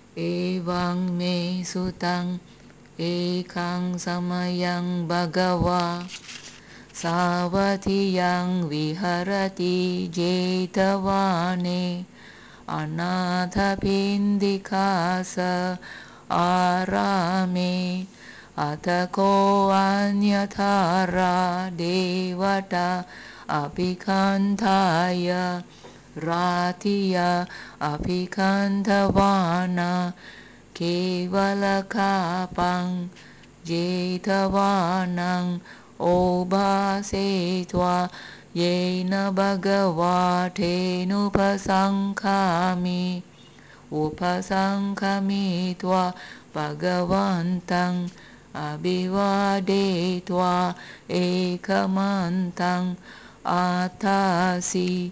एवं मे सुतं एकं समयं भगवा सावधियं विहरति जेतवने अनाथपिण्डिकास आरामे अथ कोऽन्यथारा देवता अभिकन्थाय रातिय अभिकन्थवान् केवलकापं जेतवानं ओभासेत्वा येन भगवतेनुपसङ्खामि उपसङ्खमित्वा भगवन्तम् अभिवादयित्वा एकमन्तं आतासि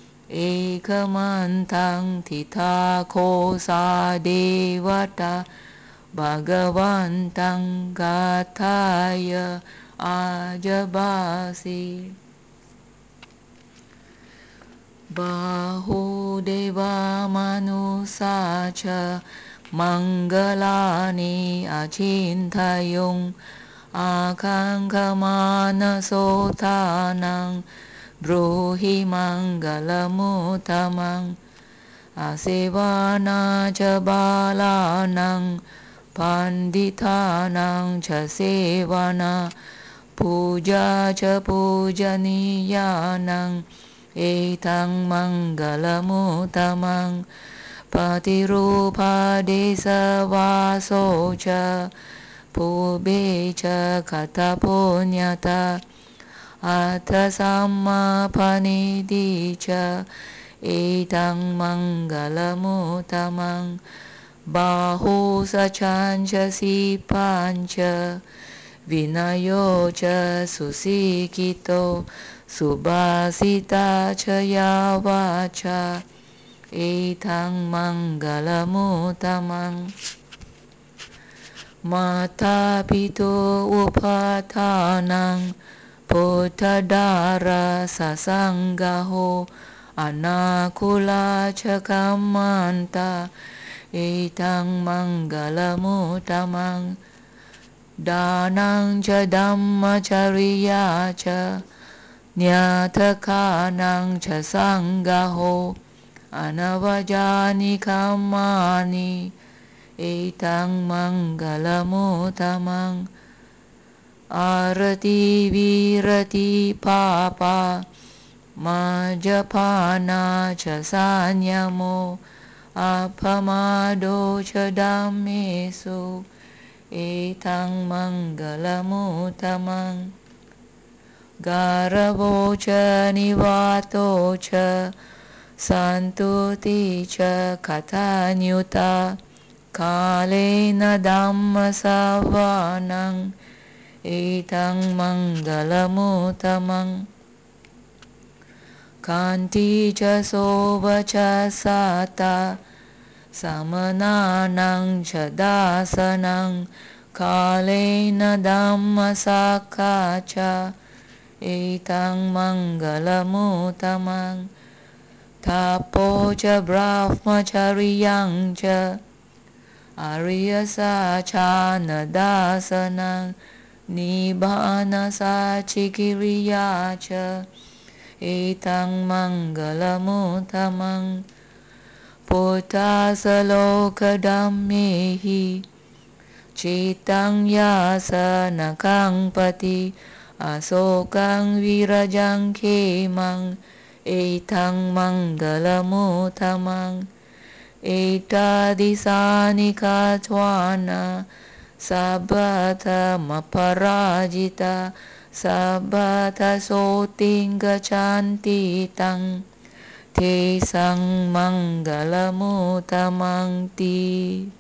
एकमन्तं थिता कोसा देवता भगवन्तं गाथाय आजभासि बाहुदेवमनुषा च मङ्गलानि अचिन्तयन् आकाङ्क्षमानसोत्थानं ब्रूहि मङ्गलमुत्तमम् असेवना च बालानां पण्डितानां च सेवना पूजा च पूजनीयानां एतं मङ्गलमुत्तमं पतिरूपदेशवासो च पूर्वे च कथपुण्यता अथ समापनिधि च एतं मङ्गलमुत्तमं बाहुसचाञ्चसि पाञ्च विनयो च सुशिक्षितो सुभाषिता च यावाच एतं मङ्गलमुत्तमम् मातापितुः उपधानं पुत्रदार ससङ्गहो अनाकुला च कमन्ता एतं मङ्गलमुत्तमं दानं च धम्मचर्या च न्याथकानां च सङ्गहो अनवजानि कर्माणि एतं मङ्गलमुत्तमम् आरति विरति पापा मज्जपाना च संयमो अपमादो च धम्मेषु एतं मङ्गलमुत्तमम् गारवो च निवातो च सन्तुति च कथान्युता कालेन धम्मश्रवणम् एतं मङ्गलमुत्तमम् कान्ति च शोभा च सता समनानां च दासनं कालेन धम्मसखा च एतं मङ्गलमुत्तमम् तपो च ब्रह्मचर्यं च आर्यसचानदासनं निबानसचिकिर्या च एतं मङ्गलमुत्तमम् पुत्रसलोकधम्मेहि चित्तं यासनकंपति अशोकं विरजं क्षेमं एतं मङ्गलमुत्तमम् एतादृशानि कृत्वान सर्वथमपराजिता सर्वतसोत्तिङ्गच्छन्ति तं तेषां मङ्गलमुत्तमं